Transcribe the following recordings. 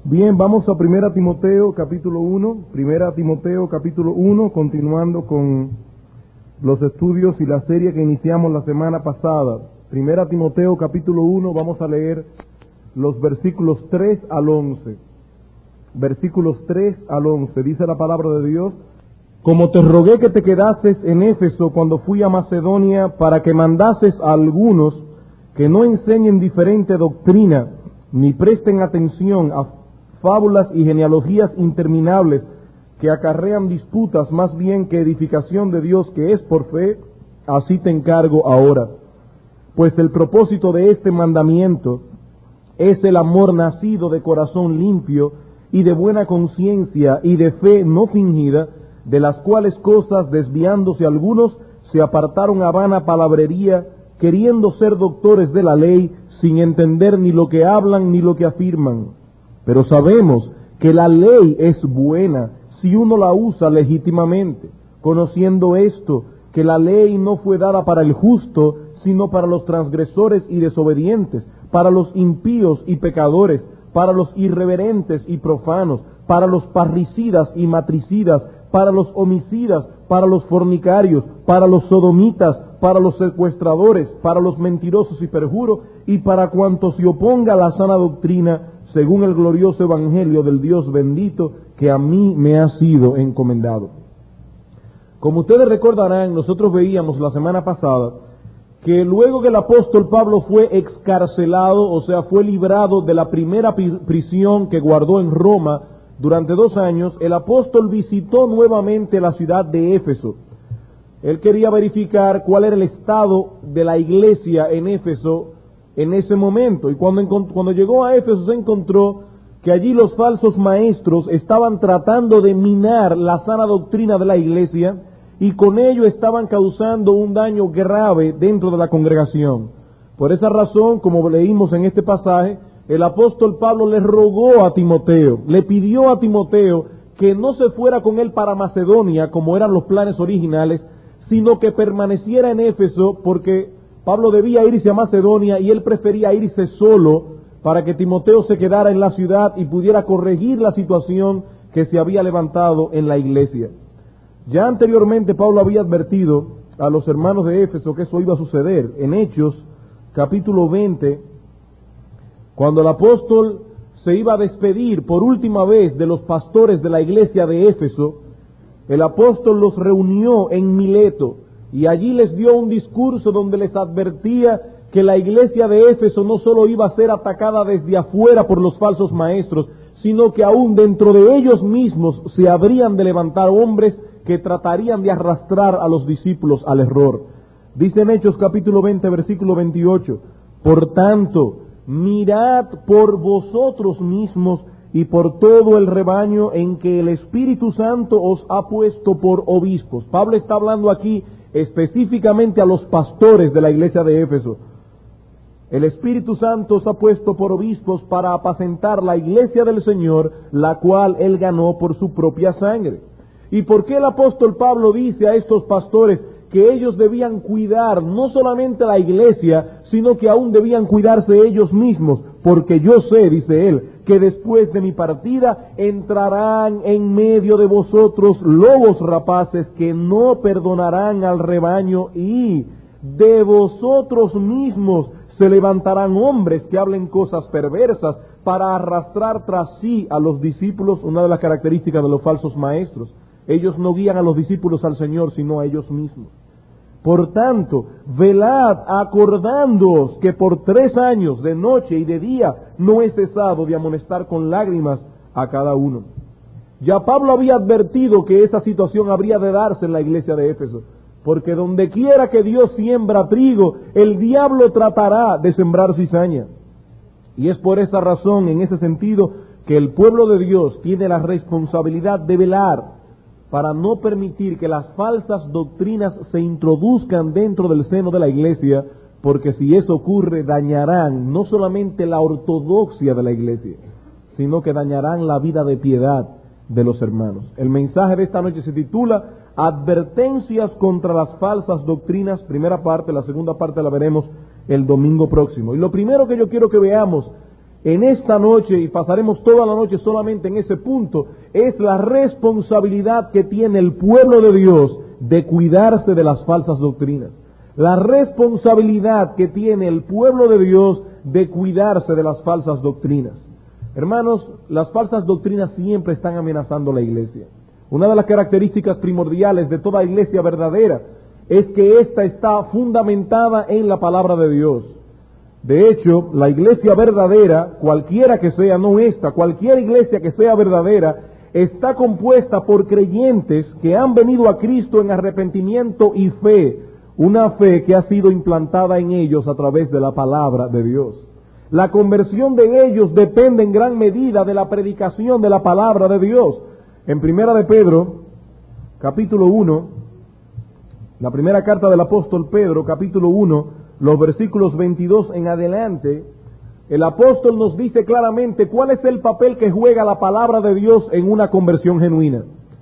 Bien, vamos a Primera Timoteo capítulo 1, Primera Timoteo capítulo 1, continuando con los estudios y la serie que iniciamos la semana pasada. Primera Timoteo capítulo 1, vamos a leer los versículos 3 al 11. Versículos 3 al 11, dice la palabra de Dios: Como te rogué que te quedases en Éfeso cuando fui a Macedonia, para que mandases a algunos que no enseñen diferente doctrina, ni presten atención a fábulas y genealogías interminables que acarrean disputas más bien que edificación de Dios que es por fe, así te encargo ahora. Pues el propósito de este mandamiento es el amor nacido de corazón limpio y de buena conciencia y de fe no fingida, de las cuales cosas, desviándose algunos, se apartaron a vana palabrería, queriendo ser doctores de la ley, sin entender ni lo que hablan ni lo que afirman. Pero sabemos que la ley es buena si uno la usa legítimamente, conociendo esto, que la ley no fue dada para el justo, sino para los transgresores y desobedientes, para los impíos y pecadores, para los irreverentes y profanos, para los parricidas y matricidas, para los homicidas, para los fornicarios, para los sodomitas, para los secuestradores, para los mentirosos y perjuros, y para cuanto se oponga a la sana doctrina, según el glorioso evangelio del Dios bendito, que a mí me ha sido encomendado. Como ustedes recordarán, nosotros veíamos la semana pasada que luego que el apóstol Pablo fue excarcelado, o sea, fue librado de la primera prisión que guardó en Roma durante 2 años, el apóstol visitó nuevamente la ciudad de Éfeso. Él quería verificar cuál era el estado de la iglesia en Éfeso en ese momento. Y cuando llegó a Éfeso se encontró que allí los falsos maestros estaban tratando de minar la sana doctrina de la iglesia, y con ello estaban causando un daño grave dentro de la congregación. Por esa razón, como leímos en este pasaje, el apóstol Pablo le rogó a Timoteo, le pidió a Timoteo que no se fuera con él para Macedonia, como eran los planes originales, sino que permaneciera en Éfeso, porque Pablo debía irse a Macedonia y él prefería irse solo para que Timoteo se quedara en la ciudad y pudiera corregir la situación que se había levantado en la iglesia. Ya anteriormente Pablo había advertido a los hermanos de Éfeso que eso iba a suceder. En Hechos, capítulo 20, cuando el apóstol se iba a despedir por última vez de los pastores de la iglesia de Éfeso, el apóstol los reunió en Mileto y allí les dio un discurso donde les advertía que la iglesia de Éfeso no solo iba a ser atacada desde afuera por los falsos maestros, sino que aún dentro de ellos mismos se habrían de levantar hombres que tratarían de arrastrar a los discípulos al error. Dice en Hechos capítulo 20, versículo 28, Por tanto, mirad por vosotros mismos y por todo el rebaño en que el Espíritu Santo os ha puesto por obispos. Pablo está hablando aquí específicamente a los pastores de la iglesia de Éfeso. El Espíritu Santo os ha puesto por obispos para apacentar la iglesia del Señor, la cual él ganó por su propia sangre. ¿Y por qué el apóstol Pablo dice a estos pastores que ellos debían cuidar no solamente la iglesia, sino que aún debían cuidarse ellos mismos? Porque yo sé, dice él, que después de mi partida entrarán en medio de vosotros lobos rapaces que no perdonarán al rebaño, y de vosotros mismos se levantarán hombres que hablen cosas perversas para arrastrar tras sí a los discípulos. Una de las características de los falsos maestros: ellos no guían a los discípulos al Señor, sino a ellos mismos. Por tanto, velad, acordándoos que por 3 años, de noche y de día, no he cesado de amonestar con lágrimas a cada uno. Ya Pablo había advertido que esa situación habría de darse en la iglesia de Éfeso, porque donde quiera que Dios siembra trigo, el diablo tratará de sembrar cizaña. Y es por esa razón, en ese sentido, que el pueblo de Dios tiene la responsabilidad de velar para no permitir que las falsas doctrinas se introduzcan dentro del seno de la iglesia, porque si eso ocurre dañarán no solamente la ortodoxia de la iglesia, sino que dañarán la vida de piedad de los hermanos. El mensaje de esta noche se titula Advertencias contra las falsas doctrinas, primera parte. La segunda parte la veremos el domingo próximo. Y lo primero que yo quiero que veamos en esta noche, y pasaremos toda la noche solamente en ese punto, es la responsabilidad que tiene el pueblo de Dios de cuidarse de las falsas doctrinas. La responsabilidad que tiene el pueblo de Dios de cuidarse de las falsas doctrinas. Hermanos, las falsas doctrinas siempre están amenazando la iglesia. Una de las características primordiales de toda iglesia verdadera es que ésta está fundamentada en la palabra de Dios. De hecho, la iglesia verdadera, cualquiera que sea, no esta, cualquier iglesia que sea verdadera, está compuesta por creyentes que han venido a Cristo en arrepentimiento y fe, una fe que ha sido implantada en ellos a través de la palabra de Dios. La conversión de ellos depende en gran medida de la predicación de la palabra de Dios. En Primera de Pedro, capítulo 1, la primera carta del apóstol Pedro, capítulo 1, los versículos 22 en adelante, el apóstol nos dice claramente cuál es el papel que juega la palabra de Dios en una conversión genuina.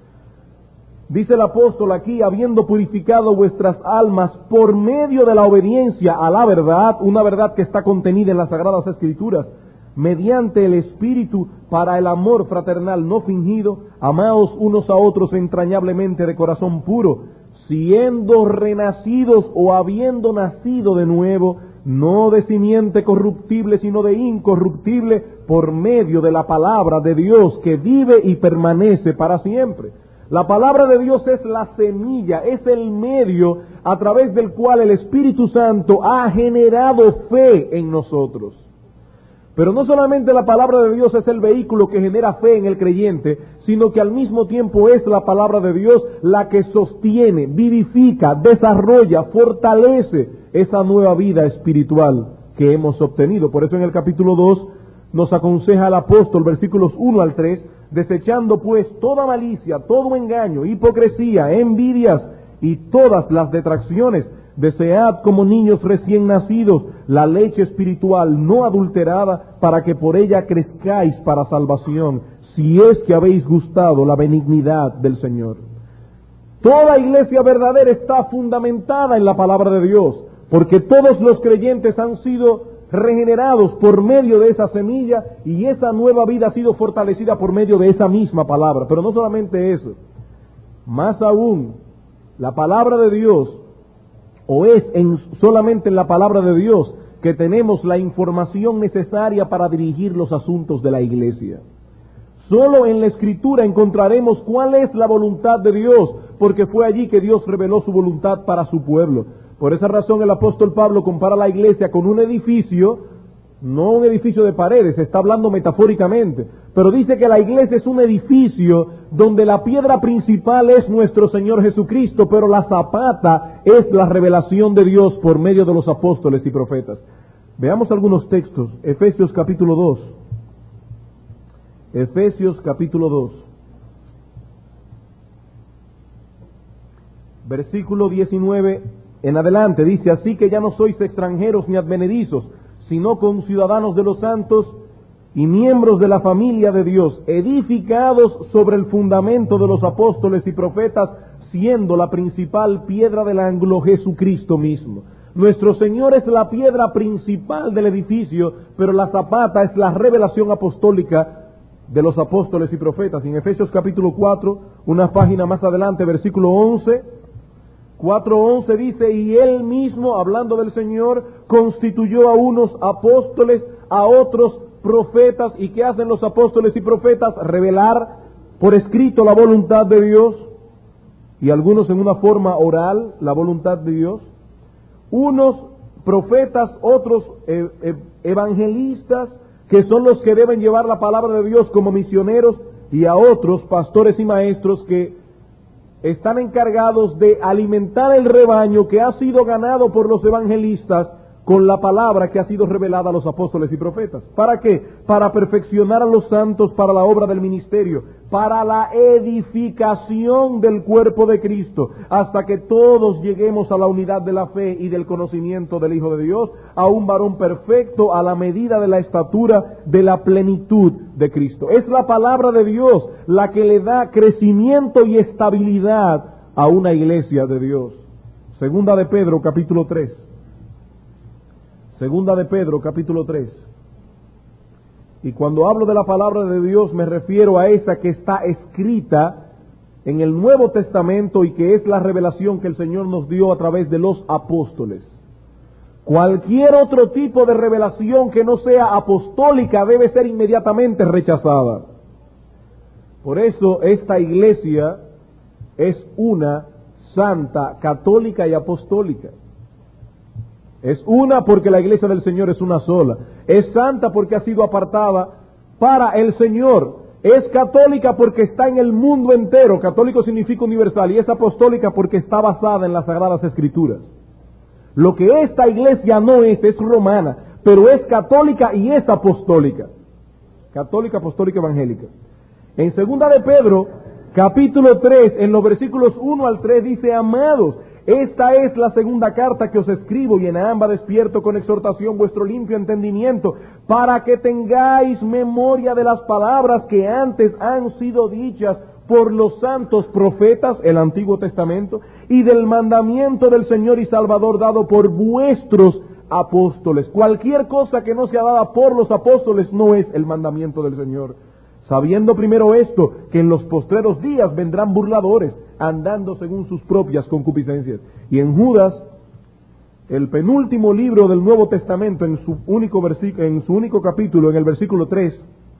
Dice el apóstol aquí, habiendo purificado vuestras almas por medio de la obediencia a la verdad, una verdad que está contenida en las Sagradas Escrituras, mediante el Espíritu, para el amor fraternal no fingido, amaos unos a otros entrañablemente de corazón puro, siendo renacidos o habiendo nacido de nuevo, no de simiente corruptible, sino de incorruptible, por medio de la palabra de Dios que vive y permanece para siempre. La palabra de Dios es la semilla, es el medio a través del cual el Espíritu Santo ha generado fe en nosotros. Pero no solamente la palabra de Dios es el vehículo que genera fe en el creyente, sino que al mismo tiempo es la palabra de Dios la que sostiene, vivifica, desarrolla, fortalece esa nueva vida espiritual que hemos obtenido. Por eso en el capítulo 2 nos aconseja el apóstol, versículos 1 al 3, desechando pues toda malicia, todo engaño, hipocresía, envidias y todas las detracciones, desead como niños recién nacidos la leche espiritual no adulterada, para que por ella crezcáis para salvación, si es que habéis gustado la benignidad del Señor. Toda iglesia verdadera está fundamentada en la palabra de Dios, porque todos los creyentes han sido regenerados por medio de esa semilla, y esa nueva vida ha sido fortalecida por medio de esa misma palabra. Pero no solamente eso, más aún, la palabra de Dios, o es solamente en la palabra de Dios que tenemos la información necesaria para dirigir los asuntos de la iglesia. Solo en la Escritura encontraremos cuál es la voluntad de Dios, porque fue allí que Dios reveló su voluntad para su pueblo. Por esa razón el apóstol Pablo compara la iglesia con un edificio, no un edificio de paredes, está hablando metafóricamente, pero dice que la iglesia es un edificio donde la piedra principal es nuestro Señor Jesucristo, pero la zapata es la revelación de Dios por medio de los apóstoles y profetas. Veamos algunos textos. Efesios capítulo 2. Efesios capítulo 2. Versículo 19 en adelante dice: así que ya no sois extranjeros ni advenedizos, sino conciudadanos de los santos y miembros de la familia de Dios, edificados sobre el fundamento de los apóstoles y profetas, siendo la principal piedra del ángulo Jesucristo mismo. Nuestro Señor es la piedra principal del edificio, pero la zapata es la revelación apostólica de los apóstoles y profetas. En Efesios capítulo 4, una página más adelante, versículo 11, 4:11 dice: y Él mismo, hablando del Señor, constituyó a unos apóstoles, a otros profetas. ¿Y qué hacen los apóstoles y profetas? Revelar por escrito la voluntad de Dios, y algunos en una forma oral la voluntad de Dios. Unos profetas, otros evangelistas, que son los que deben llevar la palabra de Dios como misioneros, y a otros pastores y maestros que están encargados de alimentar el rebaño que ha sido ganado por los evangelistas con la palabra que ha sido revelada a los apóstoles y profetas. ¿Para qué? Para perfeccionar a los santos para la obra del ministerio, para la edificación del cuerpo de Cristo, hasta que todos lleguemos a la unidad de la fe y del conocimiento del Hijo de Dios, a un varón perfecto, a la medida de la estatura de la plenitud de Cristo. Es la palabra de Dios la que le da crecimiento y estabilidad a una iglesia de Dios. Segunda de Pedro, capítulo 3. Segunda de Pedro, capítulo 3. Y cuando hablo de la palabra de Dios me refiero a esa que está escrita en el Nuevo Testamento y que es la revelación que el Señor nos dio a través de los apóstoles. Cualquier otro tipo de revelación que no sea apostólica debe ser inmediatamente rechazada. Por eso esta iglesia es una santa, católica y apostólica. Es una porque la iglesia del Señor es una sola. Es santa porque ha sido apartada para el Señor. Es católica porque está en el mundo entero. Católico significa universal. Y es apostólica porque está basada en las Sagradas Escrituras. Lo que esta iglesia no es romana, pero es católica y es apostólica. Católica, apostólica, evangélica. En segunda de Pedro, capítulo 3, en los versículos 1 al 3 dice: amados, esta es la segunda carta que os escribo, y en ambas despierto con exhortación vuestro limpio entendimiento, para que tengáis memoria de las palabras que antes han sido dichas por los santos profetas, el Antiguo Testamento, y del mandamiento del Señor y Salvador dado por vuestros apóstoles. Cualquier cosa que no sea dada por los apóstoles no es el mandamiento del Señor. Sabiendo primero esto, que en los postreros días vendrán burladores, andando según sus propias concupiscencias. Y en Judas, el penúltimo libro del Nuevo Testamento, en su único capítulo, en el versículo 3,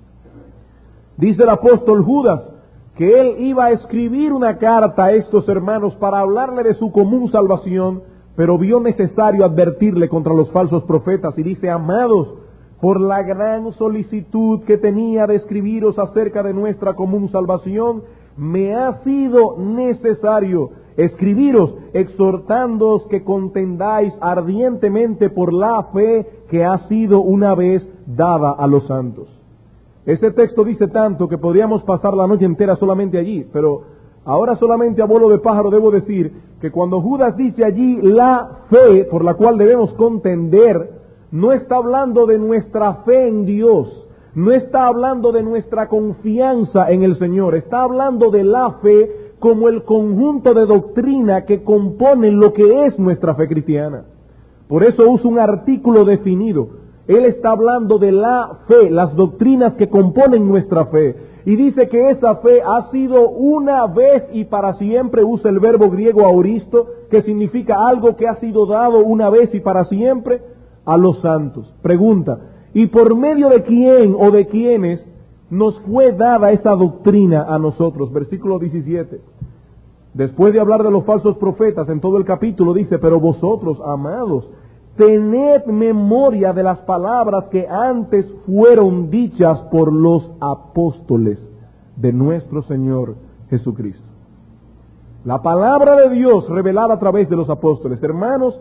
dice el apóstol Judas que él iba a escribir una carta a estos hermanos para hablarle de su común salvación, pero vio necesario advertirle contra los falsos profetas, y dice: amados, por la gran solicitud que tenía de escribiros acerca de nuestra común salvación, me ha sido necesario escribiros, exhortándoos que contendáis ardientemente por la fe que ha sido una vez dada a los santos. Ese texto dice tanto que podríamos pasar la noche entera solamente allí, pero ahora solamente a vuelo de pájaro debo decir que cuando Judas dice allí la fe por la cual debemos contender, no está hablando de nuestra fe en Dios, no está hablando de nuestra confianza en el Señor, está hablando de la fe como el conjunto de doctrina que compone lo que es nuestra fe cristiana. Por eso usa un artículo definido. Él está hablando de la fe, las doctrinas que componen nuestra fe. Y dice que esa fe ha sido una vez y para siempre, usa el verbo griego aoristo, que significa algo que ha sido dado una vez y para siempre a los santos. Pregunta: ¿y por medio de quién o de quiénes nos fue dada esa doctrina a nosotros? Versículo 17. Después de hablar de los falsos profetas, en todo el capítulo dice: pero vosotros, amados, tened memoria de las palabras que antes fueron dichas por los apóstoles de nuestro Señor Jesucristo. La palabra de Dios revelada a través de los apóstoles. Hermanos,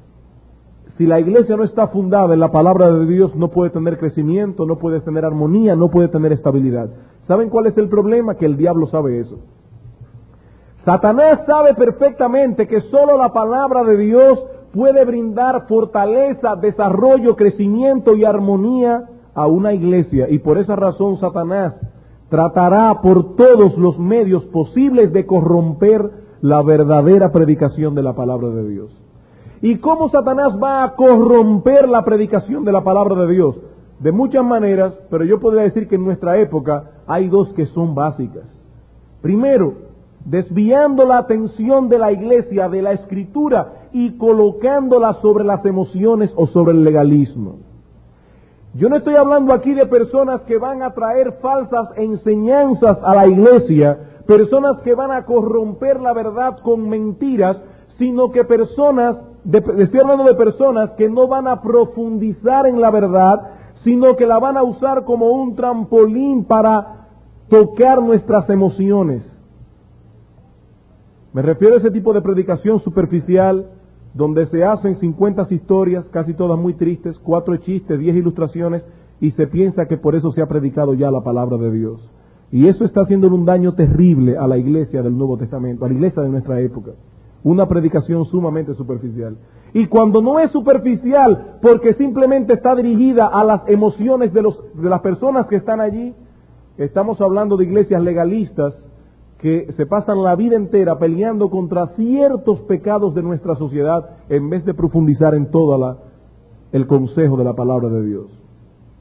si la iglesia no está fundada en la palabra de Dios, no puede tener crecimiento, no puede tener armonía, no puede tener estabilidad. ¿Saben cuál es el problema? Que el diablo sabe eso. Satanás sabe perfectamente que solo la palabra de Dios puede brindar fortaleza, desarrollo, crecimiento y armonía a una iglesia. Y por esa razón Satanás tratará por todos los medios posibles de corromper la verdadera predicación de la palabra de Dios. ¿Y cómo Satanás va a corromper la predicación de la palabra de Dios? De muchas maneras, pero yo podría decir que en nuestra época hay dos que son básicas. Primero, desviando la atención de la iglesia de la escritura y colocándola sobre las emociones o sobre el legalismo. Yo no estoy hablando aquí de personas que van a traer falsas enseñanzas a la iglesia, personas que van a corromper la verdad con mentiras, sino que estoy hablando de personas que no van a profundizar en la verdad, sino que la van a usar como un trampolín para tocar nuestras emociones. Me refiero a ese tipo de predicación superficial, donde se hacen 50 historias, casi todas muy tristes, 4 chistes, 10 ilustraciones, y se piensa que por eso se ha predicado ya la palabra de Dios. Y eso está haciendo un daño terrible a la iglesia del Nuevo Testamento, a la iglesia de nuestra época. Una predicación sumamente superficial. Y cuando no es superficial, porque simplemente está dirigida a las emociones de las personas que están allí, estamos hablando de iglesias legalistas que se pasan la vida entera peleando contra ciertos pecados de nuestra sociedad en vez de profundizar en todo el consejo de la palabra de Dios.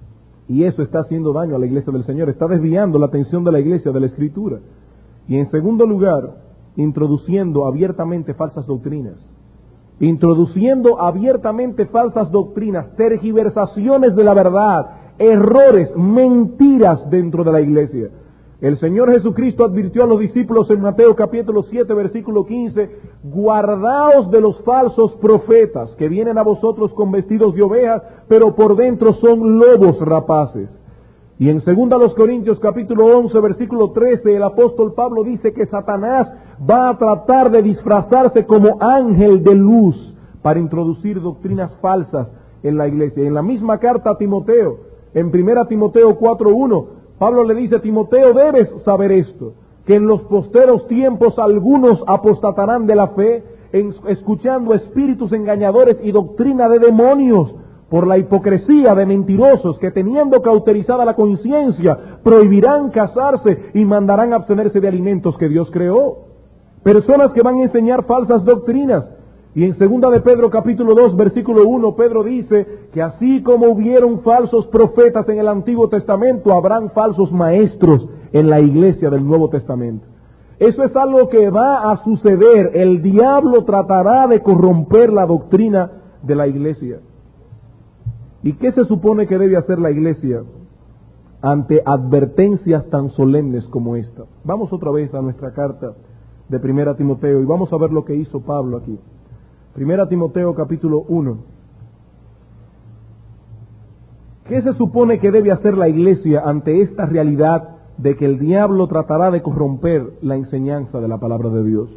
Y eso está haciendo daño a la iglesia del Señor, está desviando la atención de la iglesia de la Escritura. Y en segundo lugar, introduciendo abiertamente falsas doctrinas. Introduciendo abiertamente falsas doctrinas, tergiversaciones de la verdad, errores, mentiras dentro de la iglesia. El Señor Jesucristo advirtió a los discípulos en Mateo capítulo 7, versículo 15, guardaos de los falsos profetas que vienen a vosotros con vestidos de ovejas, pero por dentro son lobos rapaces. Y en 2 Corintios capítulo 11, versículo 13, el apóstol Pablo dice que Satanás va a tratar de disfrazarse como ángel de luz para introducir doctrinas falsas en la iglesia. En la misma carta a Timoteo, en 1 Timoteo 4:1, Pablo le dice: Timoteo, debes saber esto, que en los posteros tiempos algunos apostatarán de la fe, escuchando espíritus engañadores y doctrina de demonios, por la hipocresía de mentirosos que, teniendo cauterizada la conciencia, prohibirán casarse y mandarán abstenerse de alimentos que Dios creó. Personas que van a enseñar falsas doctrinas. Y en 2 de Pedro capítulo 2 versículo 1, Pedro dice que así como hubieron falsos profetas en el Antiguo Testamento, habrán falsos maestros en la iglesia del Nuevo Testamento. Eso es algo que va a suceder. El diablo tratará de corromper la doctrina de la iglesia. ¿Y qué se supone que debe hacer la iglesia ante advertencias tan solemnes como esta? Vamos otra vez a nuestra carta de 1 Timoteo y vamos a ver lo que hizo Pablo aquí. 1 Timoteo capítulo 1. ¿Qué se supone que debe hacer la iglesia ante esta realidad de que el diablo tratará de corromper la enseñanza de la palabra de Dios?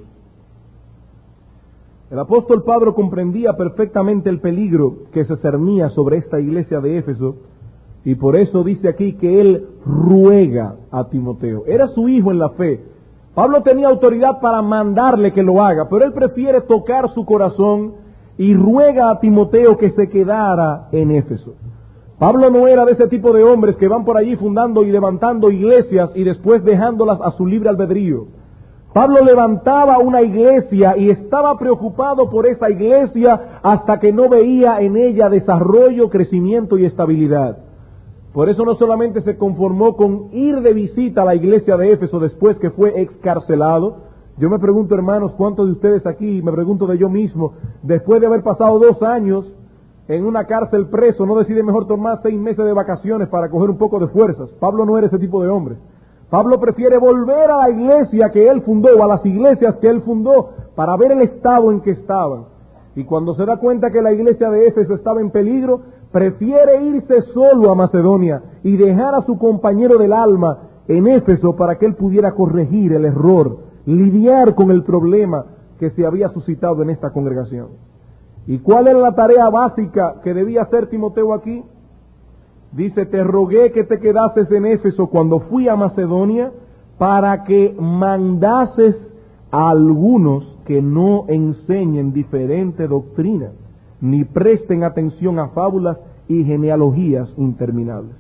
El apóstol Pablo comprendía perfectamente el peligro que se cernía sobre esta iglesia de Éfeso, y por eso dice aquí que él ruega a Timoteo. Era su hijo en la fe. Pablo tenía autoridad para mandarle que lo haga, pero él prefiere tocar su corazón y ruega a Timoteo que se quedara en Éfeso. Pablo no era de ese tipo de hombres que van por allí fundando y levantando iglesias y después dejándolas a su libre albedrío. Pablo levantaba una iglesia y estaba preocupado por esa iglesia hasta que no veía en ella desarrollo, crecimiento y estabilidad. Por eso no solamente se conformó con ir de visita a la iglesia de Éfeso después que fue excarcelado. Yo me pregunto, hermanos, ¿cuántos de ustedes aquí, me pregunto de yo mismo, después de haber pasado 2 años en una cárcel preso, no decide mejor tomar 6 meses de vacaciones para coger un poco de fuerzas? Pablo no era ese tipo de hombre. Pablo prefiere volver a la iglesia que él fundó, o a las iglesias que él fundó, para ver el estado en que estaban. Y cuando se da cuenta que la iglesia de Éfeso estaba en peligro, prefiere irse solo a Macedonia y dejar a su compañero del alma en Éfeso para que él pudiera corregir el error, lidiar con el problema que se había suscitado en esta congregación. ¿Y cuál era la tarea básica que debía hacer Timoteo aquí? Dice: te rogué que te quedases en Éfeso cuando fui a Macedonia para que mandases a algunos que no enseñen diferente doctrina, ni presten atención a fábulas y genealogías interminables.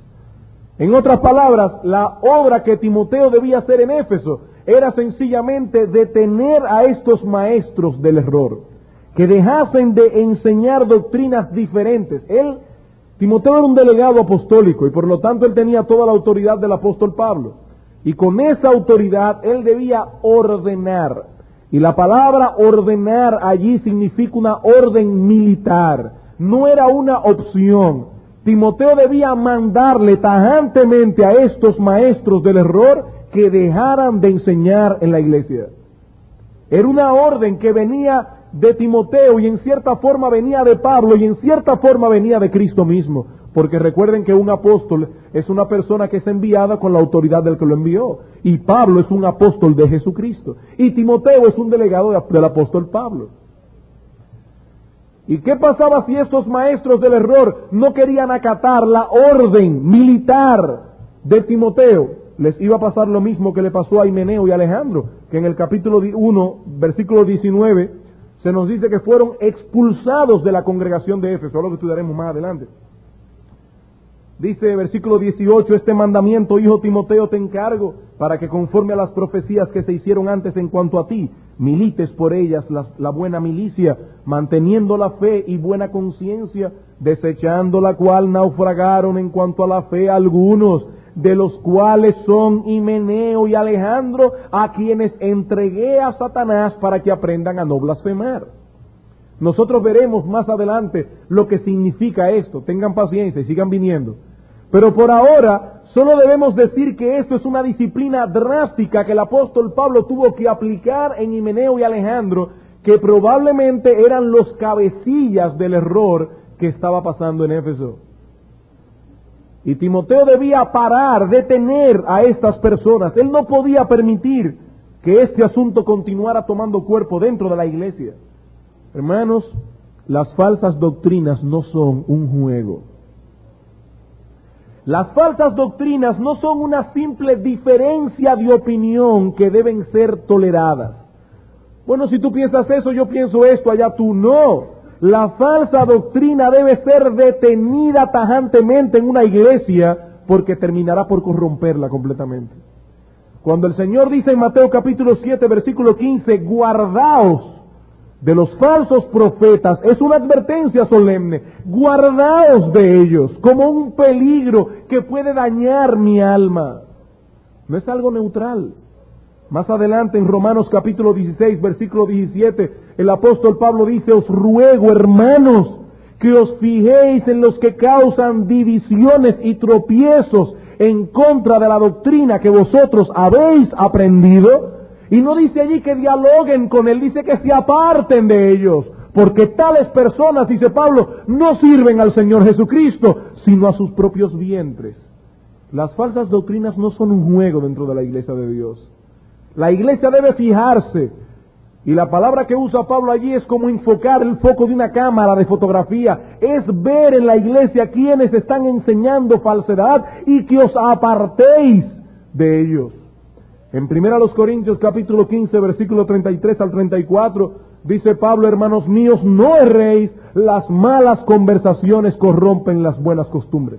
En otras palabras, la obra que Timoteo debía hacer en Éfeso era sencillamente detener a estos maestros del error, que dejasen de enseñar doctrinas diferentes. Timoteo era un delegado apostólico y por lo tanto él tenía toda la autoridad del apóstol Pablo. Y con esa autoridad él debía ordenar. Y la palabra ordenar allí significa una orden militar. No era una opción. Timoteo debía mandarle tajantemente a estos maestros del error que dejaran de enseñar en la iglesia. Era una orden que venía de Timoteo y en cierta forma venía de Pablo y en cierta forma venía de Cristo mismo, porque recuerden que un apóstol es una persona que es enviada con la autoridad del que lo envió, y Pablo es un apóstol de Jesucristo, y Timoteo es un delegado del apóstol Pablo. ¿Y qué pasaba si estos maestros del error no querían acatar la orden militar de Timoteo? Les iba a pasar lo mismo que le pasó a Himeneo y Alejandro, que en el capítulo 1, versículo 19, se nos dice que fueron expulsados de la congregación de Éfeso, algo que estudiaremos más adelante. Dice versículo 18, este mandamiento, hijo Timoteo, te encargo, para que conforme a las profecías que se hicieron antes en cuanto a ti, milites por ellas la buena milicia, manteniendo la fe y buena conciencia, desechando la cual naufragaron en cuanto a la fe algunos, de los cuales son Himeneo y Alejandro, a quienes entregué a Satanás para que aprendan a no blasfemar. Nosotros veremos más adelante lo que significa esto. Tengan paciencia y sigan viniendo. Pero por ahora, solo debemos decir que esto es una disciplina drástica que el apóstol Pablo tuvo que aplicar en Himeneo y Alejandro, que probablemente eran los cabecillas del error que estaba pasando en Éfeso. Y Timoteo debía parar, detener a estas personas. Él no podía permitir que este asunto continuara tomando cuerpo dentro de la iglesia. Hermanos, las falsas doctrinas no son un juego. Las falsas doctrinas no son una simple diferencia de opinión que deben ser toleradas. Bueno, si tú piensas eso, yo pienso esto, allá tú. No. La falsa doctrina debe ser detenida tajantemente en una iglesia porque terminará por corromperla completamente. Cuando el Señor dice en Mateo capítulo 7, versículo 15, guardaos de los falsos profetas, es una advertencia solemne. Guardaos de ellos como un peligro que puede dañar mi alma. No es algo neutral. Más adelante en Romanos capítulo 16, versículo 17, el apóstol Pablo dice, os ruego, hermanos, que os fijéis en los que causan divisiones y tropiezos en contra de la doctrina que vosotros habéis aprendido. Y no dice allí que dialoguen con él, dice que se aparten de ellos, porque tales personas, dice Pablo, no sirven al Señor Jesucristo, sino a sus propios vientres. Las falsas doctrinas no son un juego dentro de la iglesia de Dios. La iglesia debe fijarse, y la palabra que usa Pablo allí es como enfocar el foco de una cámara de fotografía, es ver en la iglesia quienes están enseñando falsedad y que os apartéis de ellos. En 1 Corintios capítulo 15, versículo 33 al 34, dice Pablo, hermanos míos, no erréis, las malas conversaciones corrompen las buenas costumbres.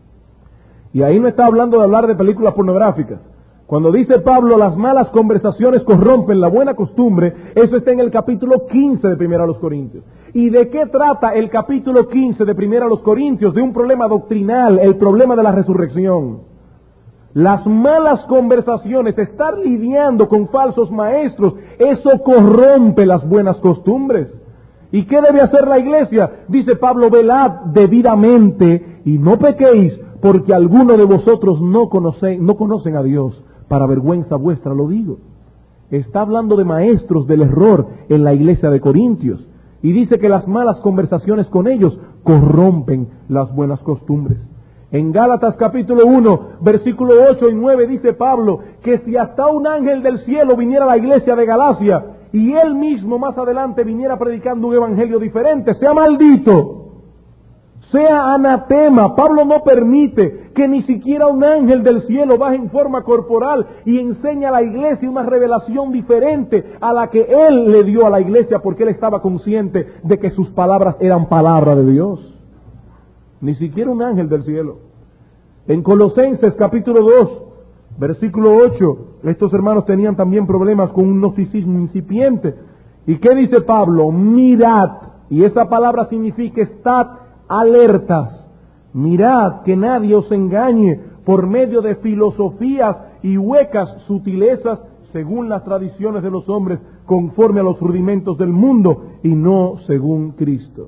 Y ahí no está hablando de hablar de películas pornográficas. Cuando dice Pablo, las malas conversaciones corrompen la buena costumbre, eso está en el capítulo 15 de 1 Corintios. ¿Y de qué trata el capítulo 15 de 1 Corintios? De un problema doctrinal, el problema de la resurrección. Las malas conversaciones, estar lidiando con falsos maestros, eso corrompe las buenas costumbres. ¿Y qué debe hacer la iglesia? Dice Pablo, velad debidamente y no pequéis, porque algunos de vosotros no conocen a Dios. Para vergüenza vuestra lo digo. Está hablando de maestros del error en la iglesia de Corintios. Y dice que las malas conversaciones con ellos corrompen las buenas costumbres. En Gálatas capítulo 1, versículo 8 y 9 dice Pablo que si hasta un ángel del cielo viniera a la iglesia de Galacia y él mismo más adelante viniera predicando un evangelio diferente, sea maldito, sea anatema. Pablo no permite que ni siquiera un ángel del cielo baje en forma corporal y enseñe a la iglesia una revelación diferente a la que él le dio a la iglesia, porque él estaba consciente de que sus palabras eran palabra de Dios. Ni siquiera un ángel del cielo. En Colosenses capítulo 2, versículo 8, estos hermanos tenían también problemas con un gnosticismo incipiente. ¿Y qué dice Pablo? Mirad, y esa palabra significa estad alertas. Mirad que nadie os engañe por medio de filosofías y huecas sutilezas según las tradiciones de los hombres, conforme a los rudimentos del mundo y no según Cristo.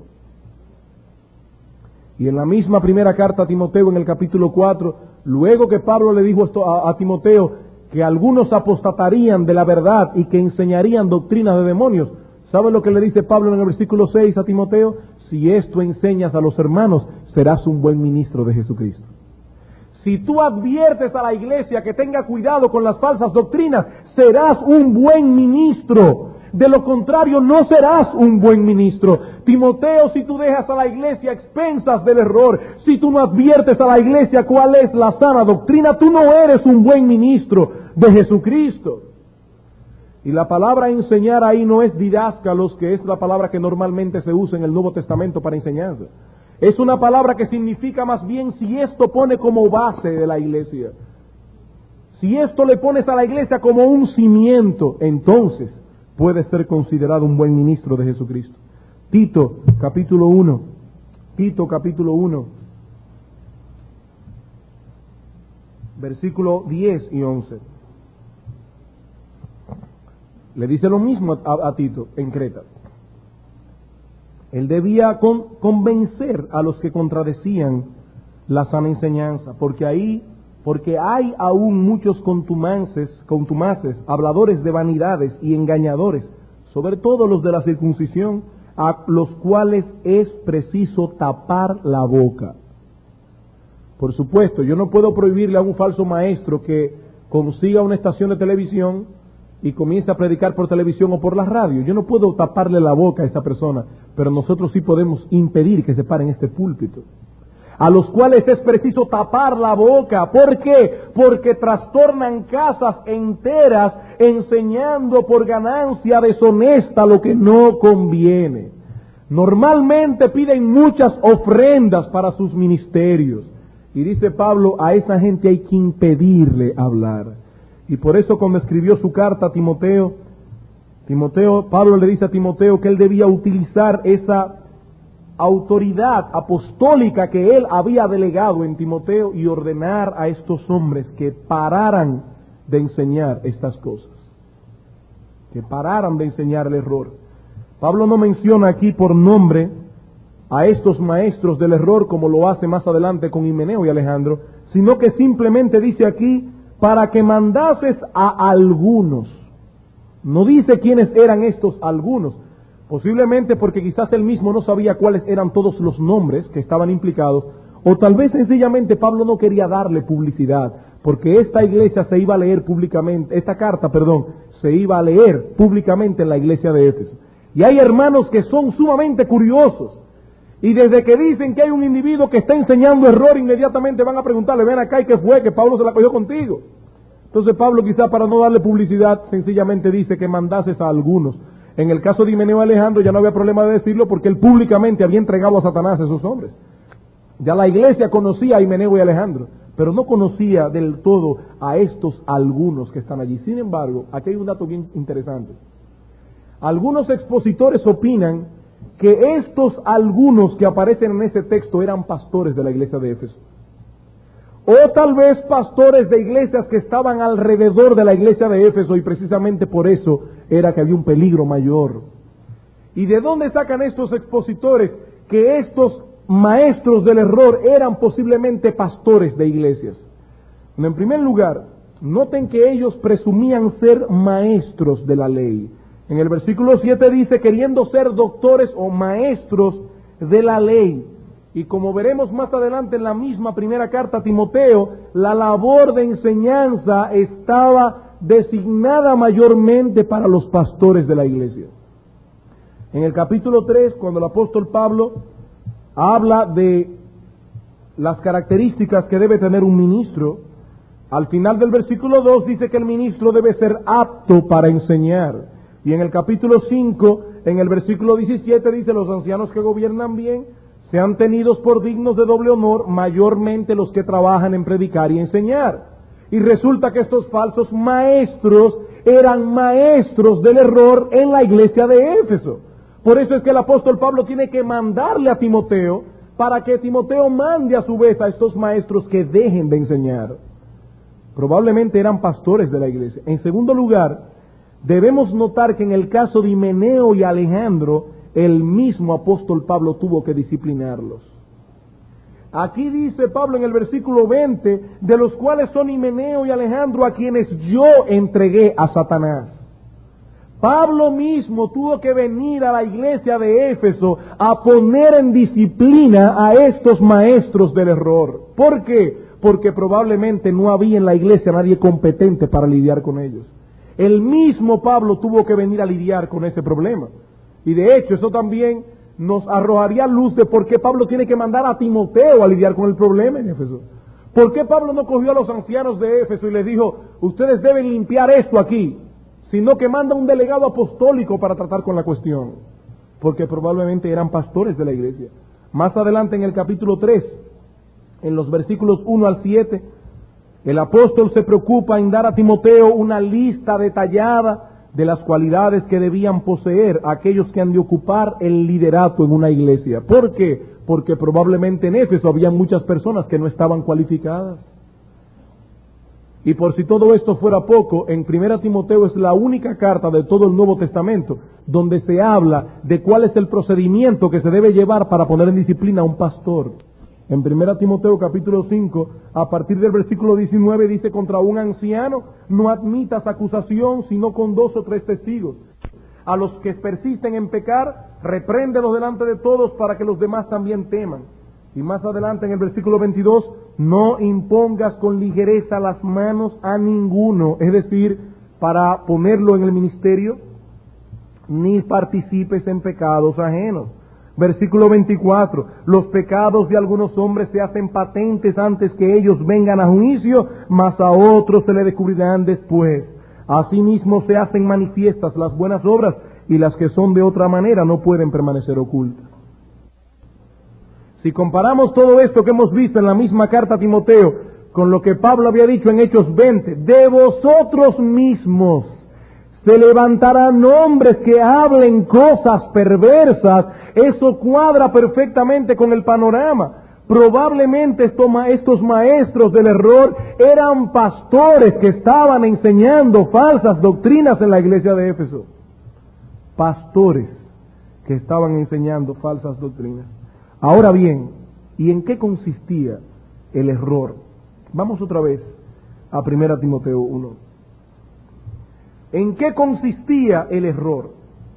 Y en la misma primera carta a Timoteo, en el capítulo 4, luego que Pablo le dijo esto a Timoteo, que algunos apostatarían de la verdad y que enseñarían doctrinas de demonios, ¿sabe lo que le dice Pablo en el versículo 6 a Timoteo? Si esto enseñas a los hermanos, serás un buen ministro de Jesucristo. Si tú adviertes a la iglesia que tenga cuidado con las falsas doctrinas, serás un buen ministro. De lo contrario, no serás un buen ministro. Timoteo, si tú dejas a la iglesia a expensas del error, si tú no adviertes a la iglesia cuál es la sana doctrina, tú no eres un buen ministro de Jesucristo. Y la palabra enseñar ahí no es didáscalos, que es la palabra que normalmente se usa en el Nuevo Testamento para enseñanza. Es una palabra que significa más bien si esto pone como base de la iglesia. Si esto le pones a la iglesia como un cimiento, entonces puede ser considerado un buen ministro de Jesucristo. Tito, capítulo 1. Tito, capítulo 1. Versículo 10 y 11. Le dice lo mismo a Tito en Creta. Él debía convencer a los que contradecían la sana enseñanza, porque hay aún muchos contumaces, habladores de vanidades y engañadores, sobre todo los de la circuncisión, a los cuales es preciso tapar la boca. Por supuesto, yo no puedo prohibirle a un falso maestro que consiga una estación de televisión y comience a predicar por televisión o por la radio. Yo no puedo taparle la boca a esa persona, pero nosotros sí podemos impedir que se pare en este púlpito. A los cuales es preciso tapar la boca. ¿Por qué? Porque trastornan casas enteras enseñando por ganancia deshonesta lo que no conviene. Normalmente piden muchas ofrendas para sus ministerios. Y dice Pablo, a esa gente hay que impedirle hablar. Y por eso cuando escribió su carta a Timoteo, Pablo le dice a Timoteo que él debía utilizar esa autoridad apostólica que él había delegado en Timoteo y ordenar a estos hombres que pararan de enseñar estas cosas, que pararan de enseñar el error. Pablo no menciona aquí por nombre a estos maestros del error como lo hace más adelante con Himeneo y Alejandro, sino que simplemente dice aquí para que mandases a algunos. No dice quiénes eran estos algunos, posiblemente porque quizás él mismo no sabía cuáles eran todos los nombres que estaban implicados, o tal vez sencillamente Pablo no quería darle publicidad, porque esta iglesia se iba a leer públicamente, esta carta, se iba a leer públicamente en la iglesia de Éfeso. Y hay hermanos que son sumamente curiosos, y desde que dicen que hay un individuo que está enseñando error, inmediatamente van a preguntarle, ven acá, ¿y qué fue? Que Pablo se la cogió contigo. Entonces Pablo, quizá para no darle publicidad, sencillamente dice que mandases a algunos. En el caso de Himeneo y Alejandro ya no había problema de decirlo porque él públicamente había entregado a Satanás a esos hombres. Ya la iglesia conocía a Himeneo y Alejandro, pero no conocía del todo a estos algunos que están allí. Sin embargo, aquí hay un dato bien interesante. Algunos expositores opinan que estos algunos que aparecen en ese texto eran pastores de la iglesia de Éfeso. O tal vez pastores de iglesias que estaban alrededor de la iglesia de Éfeso y precisamente por eso era que había un peligro mayor. ¿Y de dónde sacan estos expositores que estos maestros del error eran posiblemente pastores de iglesias? En primer lugar, noten que ellos presumían ser maestros de la ley. En el versículo 7 dice, queriendo ser doctores o maestros de la ley. Y como veremos más adelante en la misma primera carta a Timoteo, la labor de enseñanza estaba designada mayormente para los pastores de la iglesia. En el capítulo 3, cuando el apóstol Pablo habla de las características que debe tener un ministro, al final del versículo 2 dice que el ministro debe ser apto para enseñar. Y en el capítulo 5, en el versículo 17 dice, los ancianos que gobiernan bien sean tenidos por dignos de doble honor, mayormente los que trabajan en predicar y enseñar. Y resulta que estos falsos maestros eran maestros del error en la iglesia de Éfeso. Por eso es que el apóstol Pablo tiene que mandarle a Timoteo, para que Timoteo mande a su vez a estos maestros que dejen de enseñar. Probablemente eran pastores de la iglesia. En segundo lugar, debemos notar que en el caso de Himeneo y Alejandro, el mismo apóstol Pablo tuvo que disciplinarlos. Aquí dice Pablo en el versículo 20, de los cuales son Himeneo y Alejandro, a quienes yo entregué a Satanás. Pablo mismo tuvo que venir a la iglesia de Éfeso a poner en disciplina a estos maestros del error. ¿Por qué? Porque probablemente no había en la iglesia nadie competente para lidiar con ellos. El mismo Pablo tuvo que venir a lidiar con ese problema. Y de hecho eso también nos arrojaría luz de por qué Pablo tiene que mandar a Timoteo a lidiar con el problema en Éfeso. ¿Por qué Pablo no cogió a los ancianos de Éfeso y les dijo, ustedes deben limpiar esto aquí? Sino que manda un delegado apostólico para tratar con la cuestión. Porque probablemente eran pastores de la iglesia. Más adelante en el capítulo 3, en los versículos 1 al 7, el apóstol se preocupa en dar a Timoteo una lista detallada de las cualidades que debían poseer aquellos que han de ocupar el liderato en una iglesia. ¿Por qué? Porque probablemente en Éfeso había muchas personas que no estaban cualificadas. Y por si todo esto fuera poco, en 1 Timoteo es la única carta de todo el Nuevo Testamento donde se habla de cuál es el procedimiento que se debe llevar para poner en disciplina a un pastor. En 1 Timoteo capítulo 5, a partir del versículo 19, dice: contra un anciano no admitas acusación sino con 2 o 3 testigos. A los que persisten en pecar, repréndelos delante de todos para que los demás también teman. Y más adelante en el versículo 22, no impongas con ligereza las manos a ninguno, es decir, para ponerlo en el ministerio, ni participes en pecados ajenos. Versículo 24, los pecados de algunos hombres se hacen patentes antes que ellos vengan a juicio, mas a otros se le descubrirán después. Asimismo se hacen manifiestas las buenas obras, y las que son de otra manera no pueden permanecer ocultas. Si comparamos todo esto que hemos visto en la misma carta a Timoteo con lo que Pablo había dicho en Hechos 20, de vosotros mismos se levantarán hombres que hablen cosas perversas, eso cuadra perfectamente con el panorama. Probablemente estos maestros del error eran pastores que estaban enseñando falsas doctrinas en la iglesia de Éfeso. Pastores que estaban enseñando falsas doctrinas. Ahora bien, ¿y en qué consistía el error? Vamos otra vez a 1 Timoteo 1. ¿En qué consistía el error?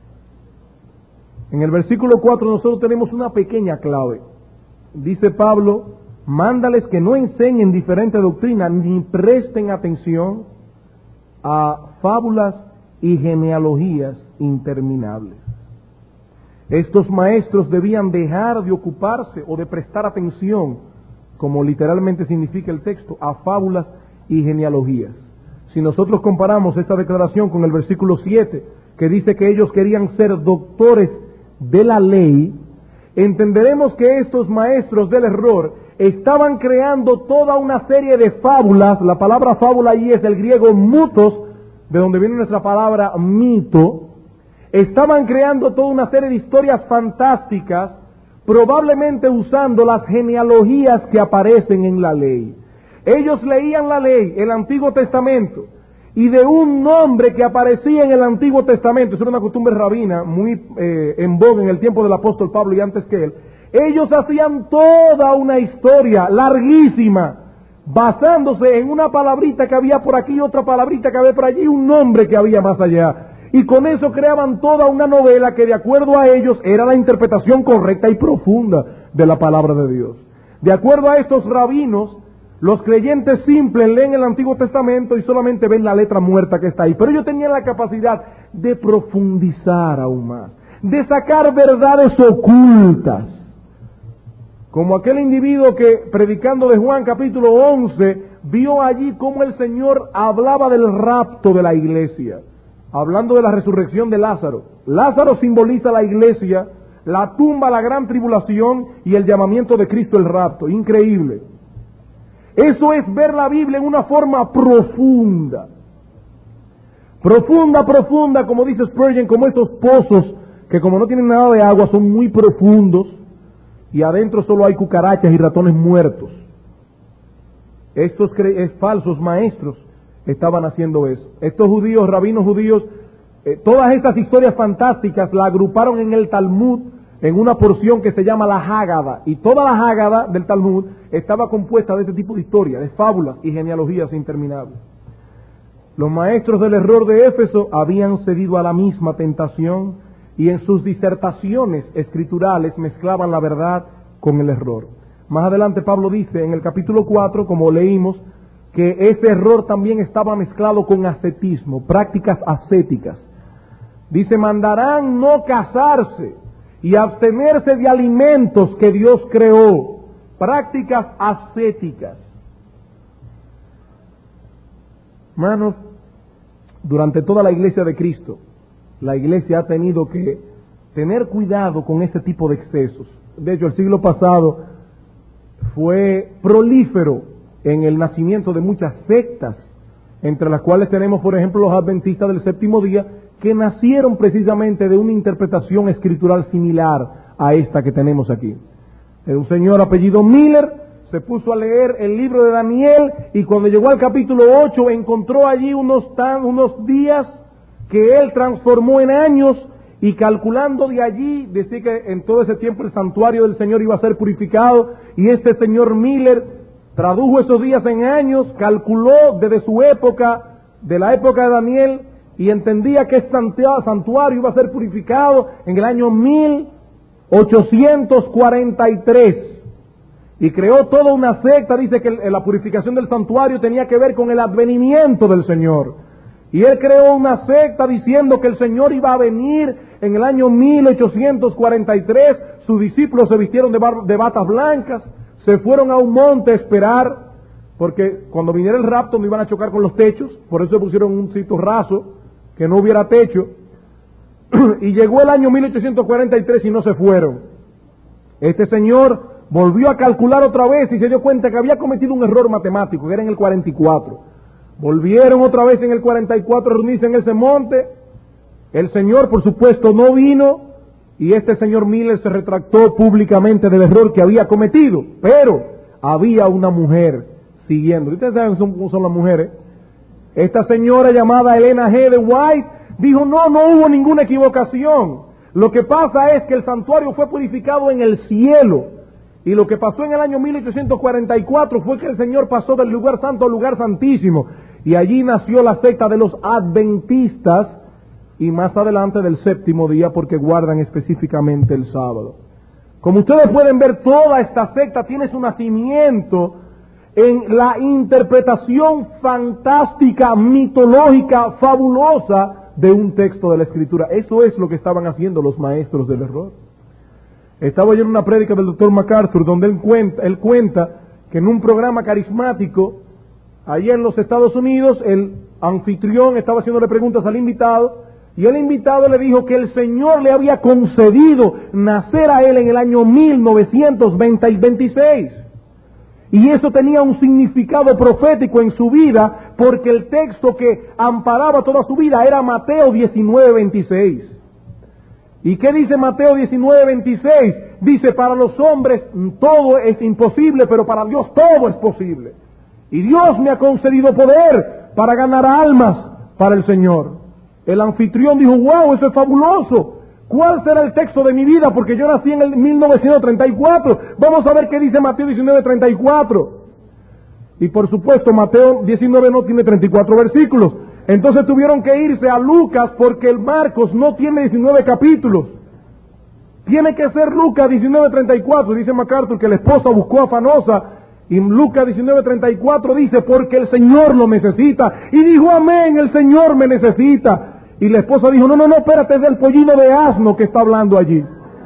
En el versículo 4 nosotros tenemos una pequeña clave. Dice Pablo: mándales que no enseñen diferente doctrina, ni presten atención a fábulas y genealogías interminables. Estos maestros debían dejar de ocuparse o de prestar atención, como literalmente significa el texto, a fábulas y genealogías. Si nosotros comparamos esta declaración con el versículo 7, que dice que ellos querían ser doctores de la ley, entenderemos que estos maestros del error estaban creando toda una serie de fábulas. La palabra fábula allí es del griego mutos, de donde viene nuestra palabra mito. Estaban creando toda una serie de historias fantásticas, probablemente usando las genealogías que aparecen en la ley. Ellos leían la ley, el Antiguo Testamento, y de un nombre que aparecía en el Antiguo Testamento, eso era una costumbre rabina muy en boga en el tiempo del apóstol Pablo y antes que él, ellos hacían toda una historia larguísima, basándose en una palabrita que había por aquí, otra palabrita que había por allí, un nombre que había más allá. Y con eso creaban toda una novela que de acuerdo a ellos era la interpretación correcta y profunda de la palabra de Dios. De acuerdo a estos rabinos, los creyentes simples leen el Antiguo Testamento y solamente ven la letra muerta que está ahí. Pero ellos tenían la capacidad de profundizar aún más, de sacar verdades ocultas. Como aquel individuo que, predicando de Juan capítulo 11, vio allí cómo el Señor hablaba del rapto de la iglesia, hablando de la resurrección de Lázaro. Lázaro simboliza la iglesia, la tumba, la gran tribulación y el llamamiento de Cristo, el rapto. Increíble. Eso es ver la Biblia en una forma profunda. Profunda, como dice Spurgeon, como estos pozos que como no tienen nada de agua son muy profundos y adentro solo hay cucarachas y ratones muertos. Estos falsos maestros estaban haciendo eso. Estos judíos, rabinos judíos, todas esas historias fantásticas la agruparon en el Talmud en una porción que se llama la Hágada, y toda la Hágada del Talmud estaba compuesta de este tipo de historias, de fábulas y genealogías interminables. Los maestros del error de Éfeso habían cedido a la misma tentación y en sus disertaciones escriturales mezclaban la verdad con el error. Más adelante Pablo dice en el capítulo 4, como leímos, que ese error también estaba mezclado con ascetismo, prácticas ascéticas. Dice: mandarán no casarse y abstenerse de alimentos que Dios creó, prácticas ascéticas. Hermanos, durante toda la iglesia de Cristo, la iglesia ha tenido que tener cuidado con ese tipo de excesos. De hecho, el siglo pasado fue prolífero en el nacimiento de muchas sectas, entre las cuales tenemos, por ejemplo, los adventistas del séptimo día, que nacieron precisamente de una interpretación escritural similar a esta que tenemos aquí. Un señor apellido Miller se puso a leer el libro de Daniel y cuando llegó al capítulo 8 encontró allí unos días que él transformó en años, y calculando de allí, decía que en todo ese tiempo el santuario del Señor iba a ser purificado, y este señor Miller tradujo esos días en años, calculó desde su época, de la época de Daniel, y entendía que ese santuario iba a ser purificado en el año 1843. Y creó toda una secta, dice que la purificación del santuario tenía que ver con el advenimiento del Señor. Y él creó una secta diciendo que el Señor iba a venir en el año 1843. Sus discípulos se vistieron de batas blancas, se fueron a un monte a esperar, porque cuando viniera el rapto no iban a chocar con los techos, por eso pusieron un sitio raso, que no hubiera techo. Y llegó el año 1843 y no se fueron. Este señor volvió a calcular otra vez y se dio cuenta que había cometido un error matemático, que era en el 44. Volvieron otra vez en el 44 a reunirse en ese monte. El Señor, por supuesto, no vino, y este señor Miller se retractó públicamente del error que había cometido, pero había una mujer siguiendo. Ustedes saben cómo son las mujeres. Esta señora llamada Elena G. de White dijo, no hubo ninguna equivocación. Lo que pasa es que el santuario fue purificado en el cielo. Y lo que pasó en el año 1844 fue que el Señor pasó del lugar santo al lugar santísimo. Y allí nació la secta de los adventistas, y más adelante del séptimo día, porque guardan específicamente el sábado. Como ustedes pueden ver, toda esta secta tiene su nacimiento en la interpretación fantástica, mitológica, fabulosa de un texto de la Escritura. Eso es lo que estaban haciendo los maestros del error. Estaba yo en una prédica del Dr. MacArthur donde él cuenta que en un programa carismático allá en los Estados Unidos el anfitrión estaba haciéndole preguntas al invitado, y el invitado le dijo que el Señor le había concedido nacer a él en el año 1926, y eso tenía un significado profético en su vida, porque el texto que amparaba toda su vida era Mateo 19:26. ¿Y qué dice Mateo 19:26? Dice, para los hombres todo es imposible, pero para Dios todo es posible. Y Dios me ha concedido poder para ganar almas para el Señor. El anfitrión dijo, wow, eso es fabuloso. ¿Cuál será el texto de mi vida? Porque yo nací en el 1934. Vamos a ver qué dice Mateo 19:34. Y por supuesto, Mateo 19 no tiene 34 versículos. Entonces tuvieron que irse a Lucas, porque el Marcos no tiene 19 capítulos. Tiene que ser Lucas 19:34. Dice MacArthur que la esposa buscó afanosa, y Lucas 19:34 dice, porque el Señor lo necesita. Y dijo, amén, el Señor me necesita. Y la esposa dijo, no, espérate, es del pollino de asno que está hablando allí.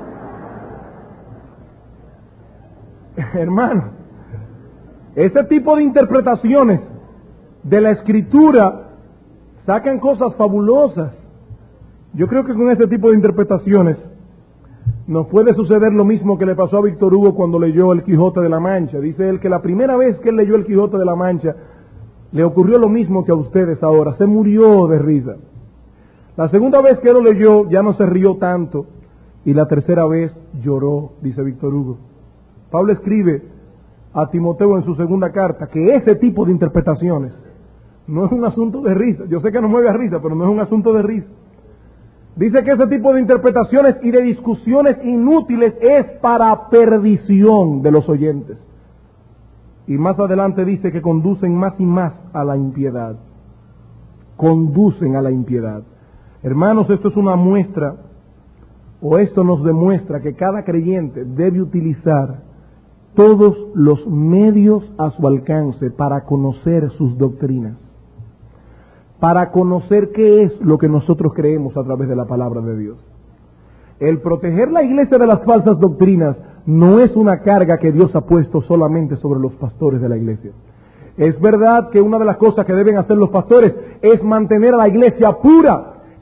Hermano, ese tipo de interpretaciones de la Escritura sacan cosas fabulosas. Yo creo que con este tipo de interpretaciones nos puede suceder lo mismo que le pasó a Víctor Hugo cuando leyó El Quijote de la Mancha. Dice él que la primera vez que él leyó El Quijote de la Mancha le ocurrió lo mismo que a ustedes ahora, se murió de risa. La segunda vez que él lo leyó ya no se rió tanto, y la tercera vez lloró, dice Víctor Hugo. Pablo escribe a Timoteo en su segunda carta que ese tipo de interpretaciones no es un asunto de risa. Yo sé que nos mueve a risa, pero no es un asunto de risa. Dice que ese tipo de interpretaciones y de discusiones inútiles es para perdición de los oyentes. Y más adelante dice que conducen más y más a la impiedad. Conducen a la impiedad. Hermanos, esto es una muestra, o esto nos demuestra que cada creyente debe utilizar todos los medios a su alcance para conocer sus doctrinas, para conocer qué es lo que nosotros creemos a través de la palabra de Dios. El proteger la iglesia de las falsas doctrinas no es una carga que Dios ha puesto solamente sobre los pastores de la iglesia. Es verdad que una de las cosas que deben hacer los pastores es mantener a la iglesia pura.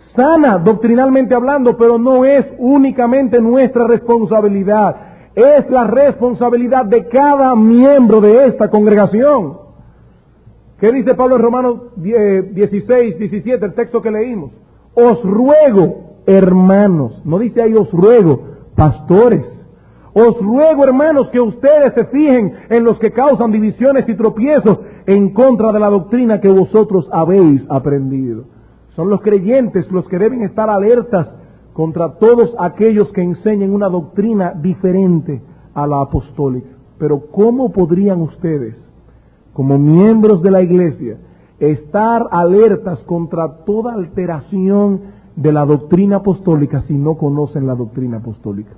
sana doctrinalmente hablando, pero no es únicamente nuestra responsabilidad, es la responsabilidad de cada miembro de esta congregación. ¿Qué dice Pablo en Romanos 16, 17, el texto que leímos? Os ruego, hermanos, no dice ahí os ruego, pastores, os ruego, hermanos, que ustedes se fijen en los que causan divisiones y tropiezos en contra de la doctrina que vosotros habéis aprendido. Son los creyentes los que deben estar alertas contra todos aquellos que enseñen una doctrina diferente a la apostólica. Pero ¿cómo podrían ustedes, como miembros de la iglesia, estar alertas contra toda alteración de la doctrina apostólica si no conocen la doctrina apostólica?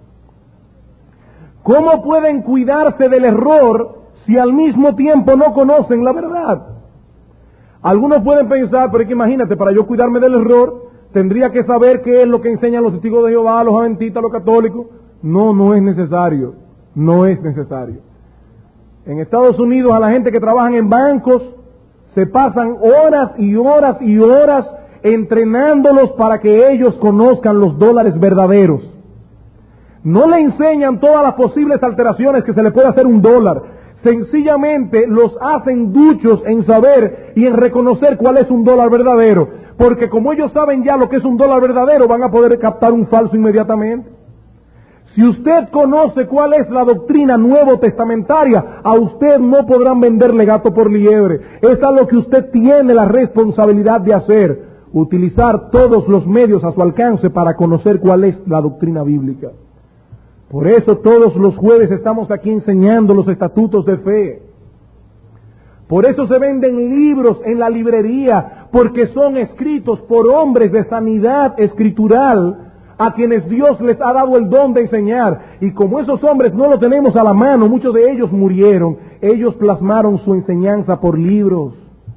¿Cómo pueden cuidarse del error si al mismo tiempo no conocen la verdad? Algunos pueden pensar, pero es que imagínate, para yo cuidarme del error, tendría que saber qué es lo que enseñan los testigos de Jehová, los adventistas, los católicos. No, no es necesario, no es necesario. En Estados Unidos a la gente que trabaja en bancos se pasan horas y horas y horas entrenándolos para que ellos conozcan los dólares verdaderos. No le enseñan todas las posibles alteraciones que se le puede hacer un dólar. Sencillamente los hacen duchos en saber y en reconocer cuál es un dólar verdadero. Porque como ellos saben ya lo que es un dólar verdadero, van a poder captar un falso inmediatamente. Si usted conoce cuál es la doctrina nuevo testamentaria, a usted no podrán venderle gato por liebre. Es algo que usted tiene la responsabilidad de hacer. Utilizar todos los medios a su alcance para conocer cuál es la doctrina bíblica. Por eso todos los jueves estamos aquí enseñando los estatutos de fe. Por eso se venden libros en la librería, porque son escritos por hombres de sanidad escritural a quienes Dios les ha dado el don de enseñar. Y como esos hombres no lo tenemos a la mano, muchos de ellos murieron, ellos plasmaron su enseñanza por libros.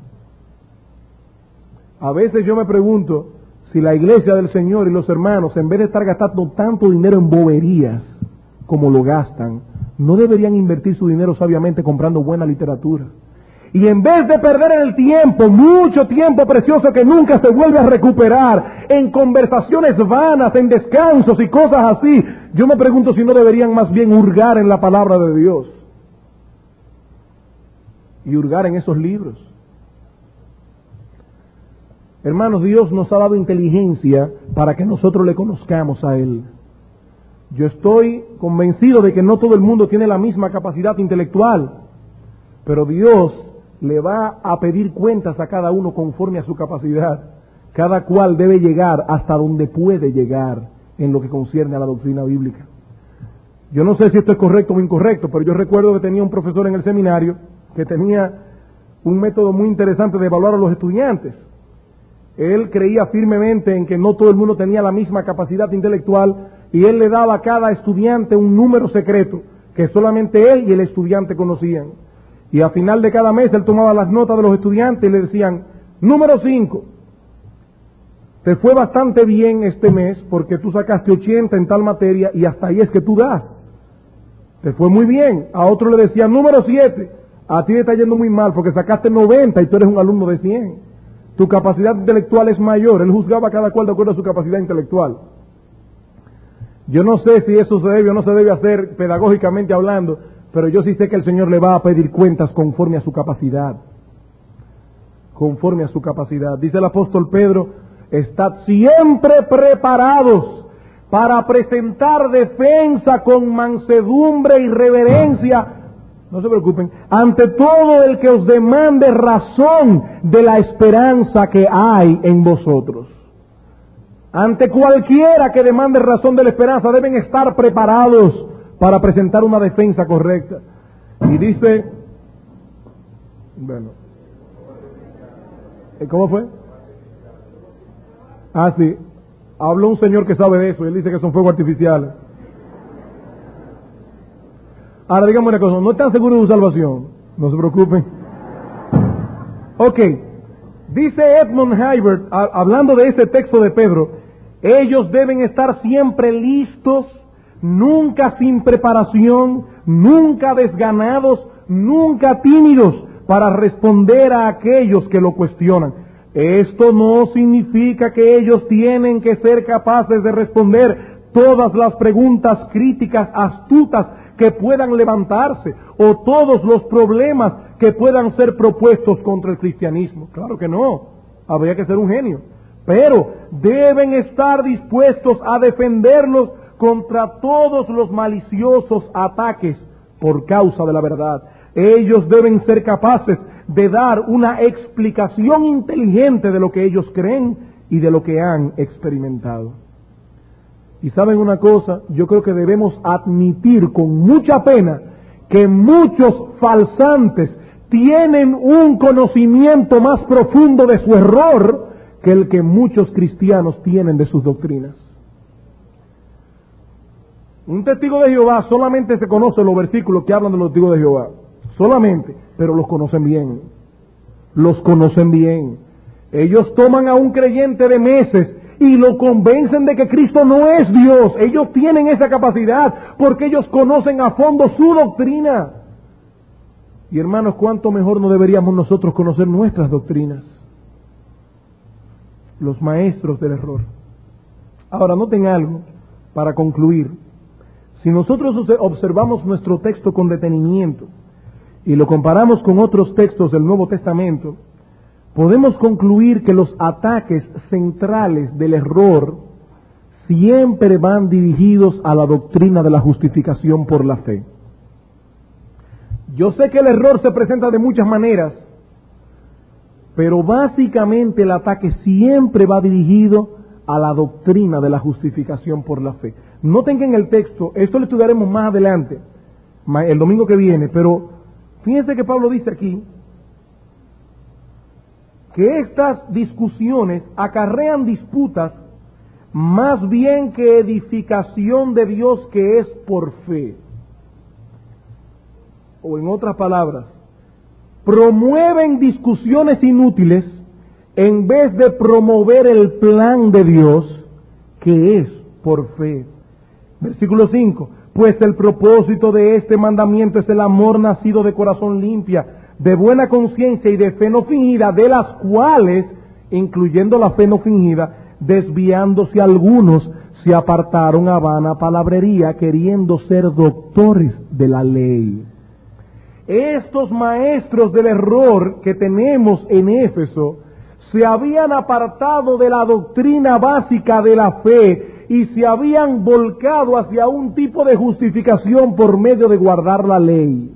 A veces yo me pregunto si la iglesia del Señor y los hermanos, en vez de estar gastando tanto dinero en boberías como lo gastan, no deberían invertir su dinero sabiamente comprando buena literatura. Y en vez de perder el tiempo, mucho tiempo precioso que nunca se vuelve a recuperar, en conversaciones vanas, en descansos y cosas así, yo me pregunto si no deberían más bien hurgar en la palabra de Dios. Y hurgar en esos libros. Hermanos, Dios nos ha dado inteligencia para que nosotros le conozcamos a Él. Yo estoy convencido de que no todo el mundo tiene la misma capacidad intelectual, pero Dios le va a pedir cuentas a cada uno conforme a su capacidad. Cada cual debe llegar hasta donde puede llegar en lo que concierne a la doctrina bíblica. Yo no sé si esto es correcto o incorrecto, pero yo recuerdo que tenía un profesor en el seminario que tenía un método muy interesante de evaluar a los estudiantes. Él creía firmemente en que no todo el mundo tenía la misma capacidad intelectual y él le daba a cada estudiante un número secreto que solamente él y el estudiante conocían. Y a final de cada mes él tomaba las notas de los estudiantes y le decían, número 5, te fue bastante bien este mes porque tú sacaste 80 en tal materia y hasta ahí es que tú das. Te fue muy bien. A otro le decían, número 7, a ti te está yendo muy mal porque sacaste 90 y tú eres un alumno de 100. Tu capacidad intelectual es mayor. Él juzgaba a cada cual de acuerdo a su capacidad intelectual. Yo no sé si eso se debe o no se debe hacer pedagógicamente hablando, pero yo sí sé que el Señor le va a pedir cuentas conforme a su capacidad. Conforme a su capacidad. Dice el apóstol Pedro, estad siempre preparados para presentar defensa con mansedumbre y reverencia. No se preocupen, ante todo el que os demande razón de la esperanza que hay en vosotros. Ante cualquiera que demande razón de la esperanza, deben estar preparados para presentar una defensa correcta. Y dice, bueno, ¿cómo fue? Ah, sí, habló un señor que sabe de eso, y él dice que son fuegos artificiales. Ahora dígame una cosa, no están seguros de su salvación, no se preocupen. Ok, dice Edmund Hibbert, hablando de este texto de Pedro, ellos deben estar siempre listos, nunca sin preparación, nunca desganados, nunca tímidos para responder a aquellos que lo cuestionan. Esto no significa que ellos tienen que ser capaces de responder todas las preguntas críticas astutas que puedan levantarse o todos los problemas que puedan ser propuestos contra el cristianismo. Claro que no, habría que ser un genio. Pero deben estar dispuestos a defenderlos contra todos los maliciosos ataques por causa de la verdad. Ellos deben ser capaces de dar una explicación inteligente de lo que ellos creen y de lo que han experimentado. Y saben una cosa, yo creo que debemos admitir con mucha pena que muchos falsantes tienen un conocimiento más profundo de su error que el que muchos cristianos tienen de sus doctrinas. Un testigo de Jehová solamente se conoce los versículos que hablan de los testigos de Jehová, solamente, pero los conocen bien, los conocen bien. Ellos toman a un creyente de meses y lo convencen de que Cristo no es Dios. Ellos tienen esa capacidad porque ellos conocen a fondo su doctrina. Y hermanos, ¿cuánto mejor no deberíamos nosotros conocer nuestras doctrinas? Los maestros del error. Ahora, noten algo para concluir. Si nosotros observamos nuestro texto con detenimiento y lo comparamos con otros textos del Nuevo Testamento, podemos concluir que los ataques centrales del error siempre van dirigidos a la doctrina de la justificación por la fe. Yo sé que el error se presenta de muchas maneras, pero básicamente el ataque siempre va dirigido a la doctrina de la justificación por la fe. Noten que en el texto, esto lo estudiaremos más adelante, el domingo que viene, pero fíjense que Pablo dice aquí que estas discusiones acarrean disputas más bien que edificación de Dios que es por fe. O en otras palabras, promueven discusiones inútiles en vez de promover el plan de Dios que es por fe. Versículo 5. Pues el propósito de este mandamiento es el amor nacido de corazón limpia, de buena conciencia y de fe no fingida, de las cuales, incluyendo la fe no fingida, desviándose algunos, se apartaron a vana palabrería, queriendo ser doctores de la ley. Estos maestros del error que tenemos en Éfeso se habían apartado de la doctrina básica de la fe y se habían volcado hacia un tipo de justificación por medio de guardar la ley.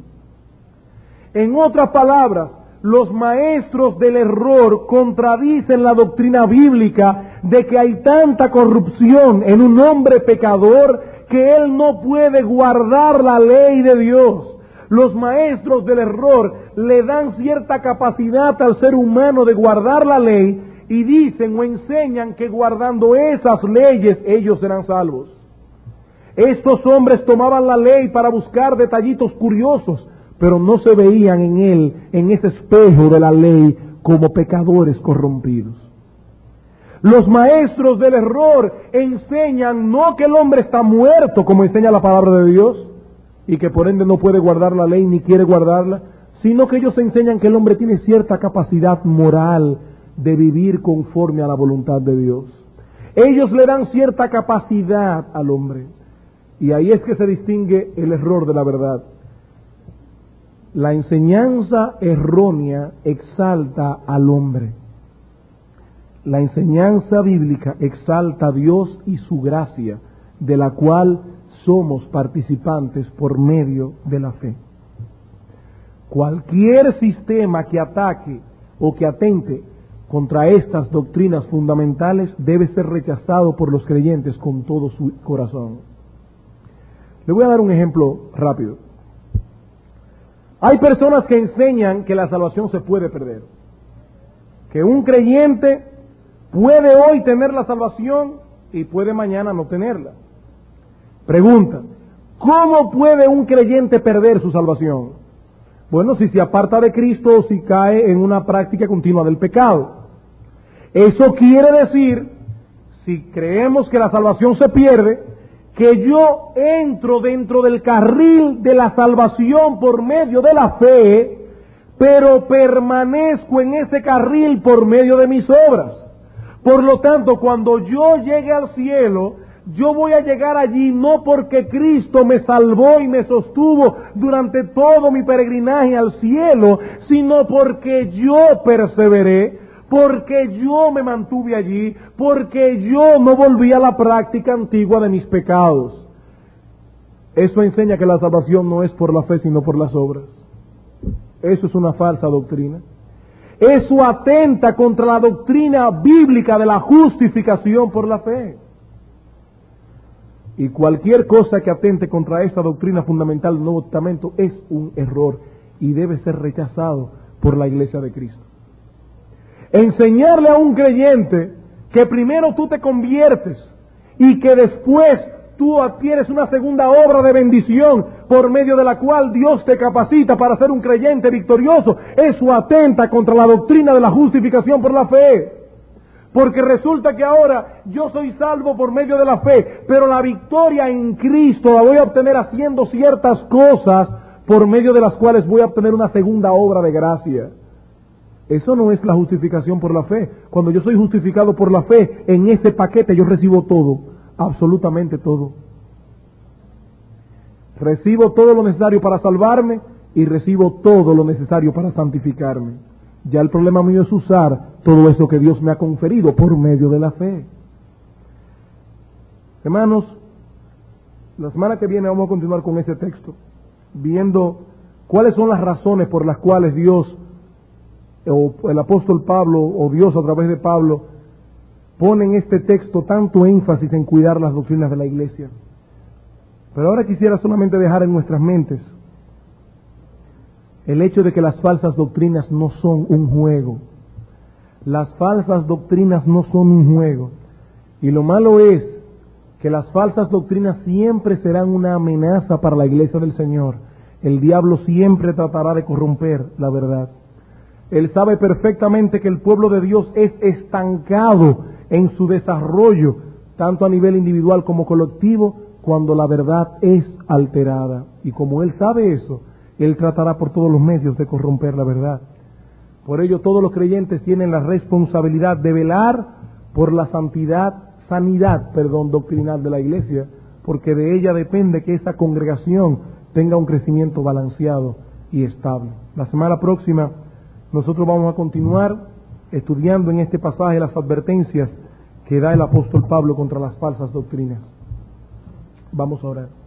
En otras palabras, los maestros del error contradicen la doctrina bíblica de que hay tanta corrupción en un hombre pecador que él no puede guardar la ley de Dios. Los maestros del error le dan cierta capacidad al ser humano de guardar la ley y dicen o enseñan que guardando esas leyes ellos serán salvos. Estos hombres tomaban la ley para buscar detallitos curiosos, pero no se veían en él, en ese espejo de la ley, como pecadores corrompidos. Los maestros del error enseñan no que el hombre está muerto, como enseña la palabra de Dios, y que por ende no puede guardar la ley ni quiere guardarla, sino que ellos enseñan que el hombre tiene cierta capacidad moral de vivir conforme a la voluntad de Dios. Ellos le dan cierta capacidad al hombre, y ahí es que se distingue el error de la verdad. La enseñanza errónea exalta al hombre. La enseñanza bíblica exalta a Dios y su gracia, de la cual somos participantes por medio de la fe. Cualquier sistema que ataque o que atente contra estas doctrinas fundamentales debe ser rechazado por los creyentes con todo su corazón. Le voy a dar un ejemplo rápido. Hay personas que enseñan que la salvación se puede perder, que un creyente puede hoy tener la salvación y puede mañana no tenerla. Pregunta, ¿cómo puede un creyente perder su salvación? Bueno, si se aparta de Cristo o si cae en una práctica continua del pecado. Eso quiere decir, si creemos que la salvación se pierde, que yo entro dentro del carril de la salvación por medio de la fe, pero permanezco en ese carril por medio de mis obras. Por lo tanto, cuando yo llegue al cielo, yo voy a llegar allí no porque Cristo me salvó y me sostuvo durante todo mi peregrinaje al cielo, sino porque yo perseveré, porque yo me mantuve allí, porque yo no volví a la práctica antigua de mis pecados. Eso enseña que la salvación no es por la fe, sino por las obras. Eso es una falsa doctrina. Eso atenta contra la doctrina bíblica de la justificación por la fe. Y cualquier cosa que atente contra esta doctrina fundamental del Nuevo Testamento es un error y debe ser rechazado por la Iglesia de Cristo. Enseñarle a un creyente que primero tú te conviertes y que después tú adquieres una segunda obra de bendición por medio de la cual Dios te capacita para ser un creyente victorioso, eso atenta contra la doctrina de la justificación por la fe. Porque resulta que ahora yo soy salvo por medio de la fe, pero la victoria en Cristo la voy a obtener haciendo ciertas cosas por medio de las cuales voy a obtener una segunda obra de gracia. Eso no es la justificación por la fe. Cuando yo soy justificado por la fe, en ese paquete yo recibo todo, absolutamente todo. Recibo todo lo necesario para salvarme y recibo todo lo necesario para santificarme. Ya el problema mío es usar todo eso que Dios me ha conferido por medio de la fe. Hermanos, la semana que viene vamos a continuar con ese texto, viendo cuáles son las razones por las cuales Dios, o el apóstol Pablo, o Dios a través de Pablo, pone en este texto tanto énfasis en cuidar las doctrinas de la iglesia. Pero ahora quisiera solamente dejar en nuestras mentes el hecho de que las falsas doctrinas no son un juego. Las falsas doctrinas no son un juego. Y lo malo es que las falsas doctrinas siempre serán una amenaza para la iglesia del Señor. El diablo siempre tratará de corromper la verdad. Él sabe perfectamente que el pueblo de Dios es estancado en su desarrollo, tanto a nivel individual como colectivo, cuando la verdad es alterada. Y como Él sabe eso, Él tratará por todos los medios de corromper la verdad. Por ello, todos los creyentes tienen la responsabilidad de velar por la sanidad doctrinal de la iglesia, porque de ella depende que esa congregación tenga un crecimiento balanceado y estable. La semana próxima nosotros vamos a continuar estudiando en este pasaje las advertencias que da el apóstol Pablo contra las falsas doctrinas. Vamos a orar.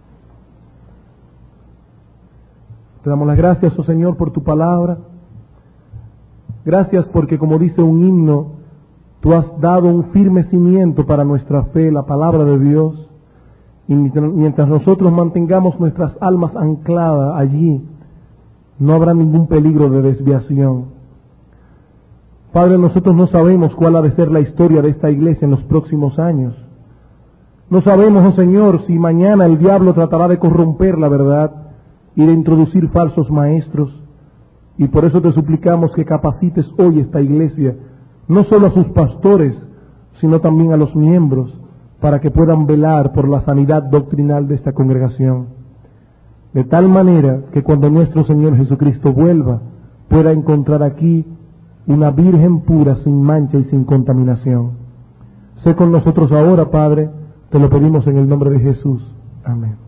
Te damos las gracias, oh Señor, por tu palabra. Gracias porque, como dice un himno, tú has dado un firme cimiento para nuestra fe, la palabra de Dios. Y mientras nosotros mantengamos nuestras almas ancladas allí, no habrá ningún peligro de desviación. Padre, nosotros no sabemos cuál ha de ser la historia de esta iglesia en los próximos años. No sabemos, oh Señor, si mañana el diablo tratará de corromper la verdad y de introducir falsos maestros. Y por eso te suplicamos que capacites hoy esta iglesia, no solo a sus pastores, sino también a los miembros, para que puedan velar por la sanidad doctrinal de esta congregación. De tal manera que cuando nuestro Señor Jesucristo vuelva, pueda encontrar aquí una virgen pura, sin mancha y sin contaminación. Sé con nosotros ahora, Padre, te lo pedimos en el nombre de Jesús. Amén.